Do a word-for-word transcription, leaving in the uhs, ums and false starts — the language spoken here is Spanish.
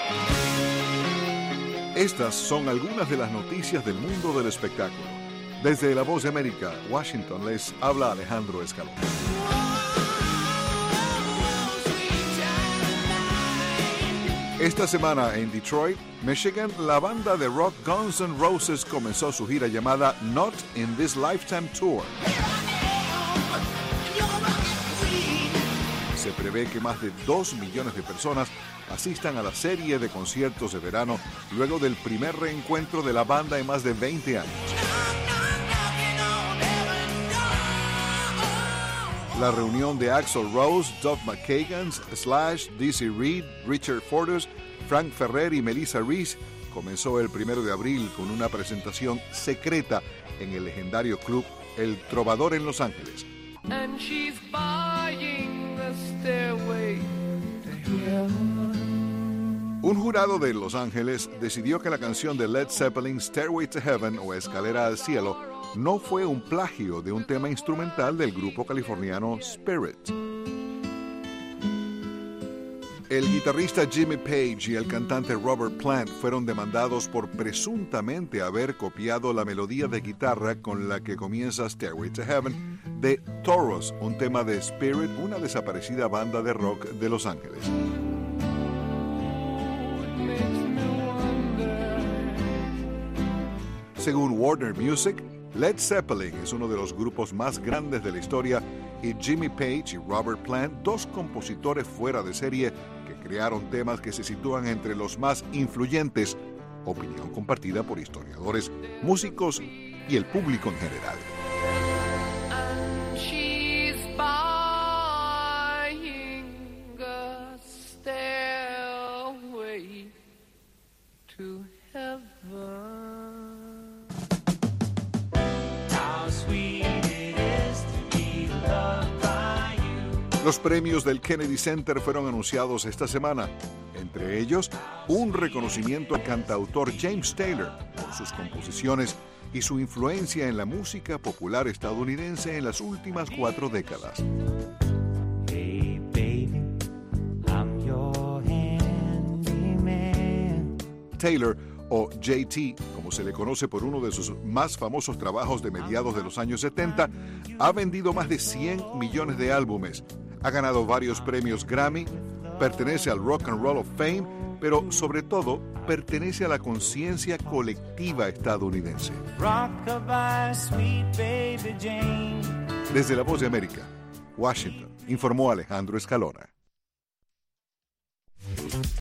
Estas son algunas de las noticias del mundo del espectáculo. Desde La Voz de América, Washington, les habla Alejandro Escalón. Esta semana en Detroit, Michigan, la banda de rock Guns N' Roses comenzó su gira llamada Not in This Lifetime Tour. Se prevé que más de dos millones de personas asistan a la serie de conciertos de verano luego del primer reencuentro de la banda en más de veinte años. La reunión de Axl Rose, Duff McKagan, Slash, Dizzy Reed, Richard Fortus, Frank Ferrer y Melissa Reese comenzó el primero de abril con una presentación secreta en el legendario club El Trovador en Los Ángeles. And she's buying the stairway to heaven. Un jurado de Los Ángeles decidió que la canción de Led Zeppelin, Stairway to Heaven o Escalera al Cielo, no fue un plagio de un tema instrumental del grupo californiano Spirit. El guitarrista Jimmy Page y el cantante Robert Plant fueron demandados por presuntamente haber copiado la melodía de guitarra con la que comienza Stairway to Heaven de Toros, un tema de Spirit, una desaparecida banda de rock de Los Ángeles. Según Warner Music, Led Zeppelin es uno de los grupos más grandes de la historia y Jimmy Page y Robert Plant, dos compositores fuera de serie que crearon temas que se sitúan entre los más influyentes, opinión compartida por historiadores, músicos y el público en general. And she's buying a stairway to heaven. Los premios del Kennedy Center fueron anunciados esta semana. Entre ellos, un reconocimiento al cantautor James Taylor por sus composiciones y su influencia en la música popular estadounidense en las últimas cuatro décadas. Hey baby, I'm your handyman. Taylor, o J T, como se le conoce por uno de sus más famosos trabajos de mediados de los años setenta, ha vendido más de cien millones de álbumes. Ha ganado varios premios Grammy, pertenece al Rock and Roll of Fame, pero sobre todo pertenece a la conciencia colectiva estadounidense. Desde La Voz de América, Washington, informó Alejandro Escalona.